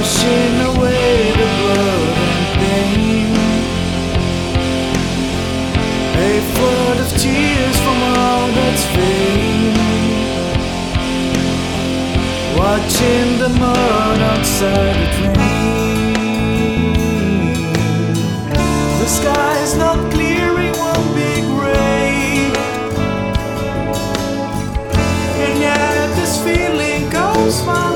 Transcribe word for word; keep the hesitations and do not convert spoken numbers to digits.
washing away the blood and pain. A flood of tears from all that's vain. Watching the mud outside it rain. The sky's not clearing one big ray, and yet this feeling goes far.